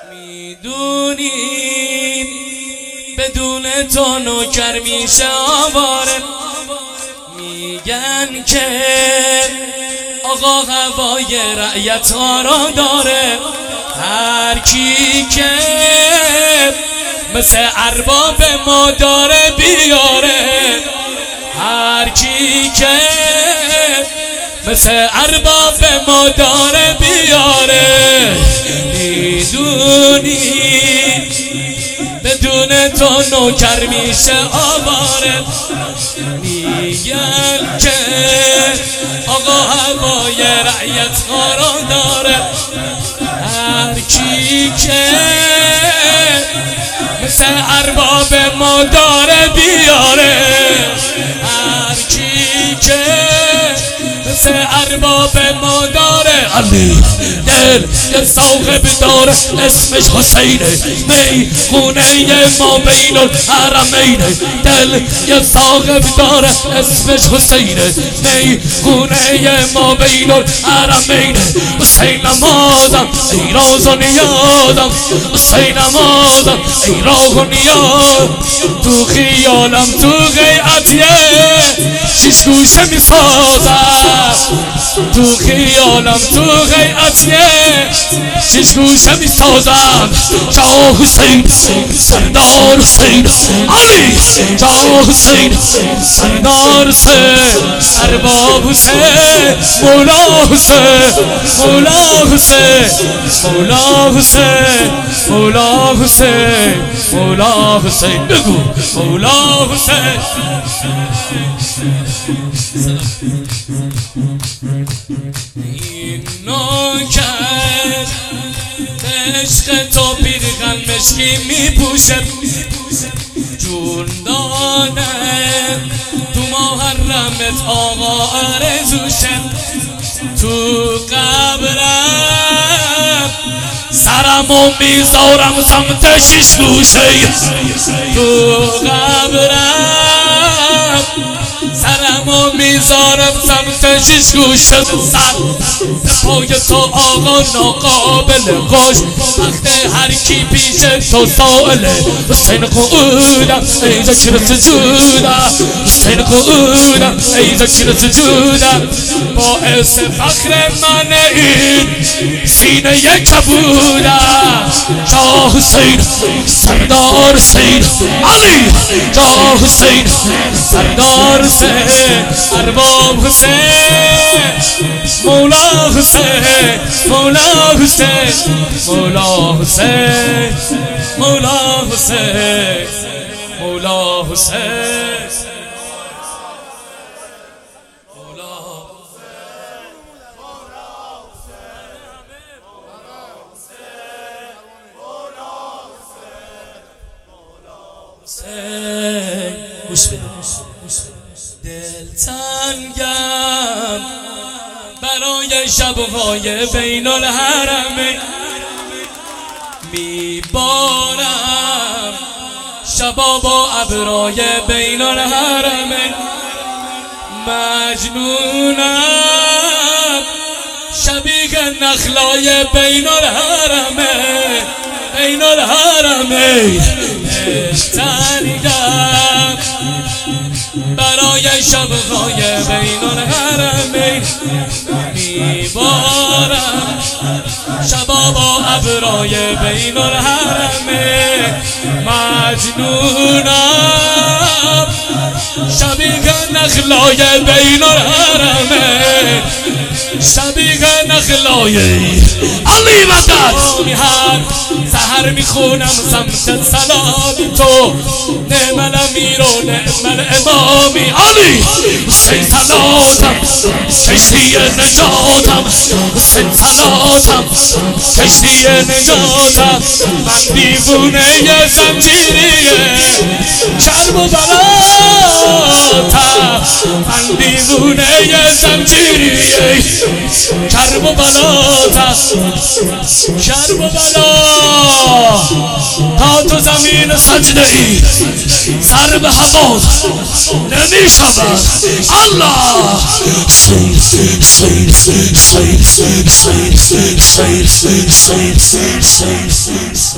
میدونیم بدون تو نوکر میشه آواره. میگن که آقا هوای رعیت ها را داره. هر کی که مثل ارباب ما داره بیاره. هر کی که مثل ارباب ما داره بیاره. میدونی بدون تو نوکر میشه آواره. میگن که آقا هوای رعیت ها را داره. هر کی که مثل ارباب ما داره بیاره. هر کی که مثل ارباب ما داره. علی دل یه صاحب داره اسمش حسینه. میخونه ما بین الحرمینه. دل یه صاحب داره اسمش حسینه. میخونه ما بین الحرمینه. حسین نمازم ای راز و نیازم. حسین نمازم ای راز و نیاز. تو خیالم تو غیعتیه شیش گوشه میسازم. تو خیالم تو غیعتیه شیش گوشه میسازم. جا حسین سردار حسین علی. جا حسین سردار حسین ارباب حسین مولا حسین مولا حسین مولا حسین مولا حسین مولا حسین. بگو مولا حسین. این نوکر به عشق تو پیرهن مشکی میپوشه. جون دانه تو محرمت آقا آرزوشه. تو قبرم سرمو میذارم سمت شیش گوشه. تو قبرم سرمو میذارم سمت شیش گوشه. سر به پای تو آقا ناقابل غش. وقت هر کی پیش تو سائله. حسین قعودم ای ذکر سجودم. حسین قعودم ای ذکر سجودم. باعث فخر من این سینه کبودم. جا حسین سردار حسین علی. جا حسین سردار حسین ارباب حسین مولا حسین مولا حسین مولا حسین مولا حسین مولا حسین گوش بده. دلتنگم برای شبهای بین الحرمین. میبارم شبا با ابرای بین الحرمین. مجنونم شبیه نخلای بین الحرمین. بین الحرمین دلتنگم برای شبهای بین الحرمین. میبارم شبا با ابرای بین الحرمین. مجنونم شبیه نخلای بین الحرمین. شبیه نخلای علی مدد. هر سحر میخونم سمت سلامی تو. نعم الامیر و نعم الامامی علی. حسین صلاتم کشتی نجاتم. حسین صلاتم کشتی نجاتم. من دیوونه زنجیریه کرب و بلاتم. من دیوونه زنجیریه کرب و بلاتم. کرب و بلاتم الله تا تو زمین سجده ای سر به هوا نمی شود. الله سیر سیر سیر سیر سیر سیر سیر سیر سیر سیر سیر سیر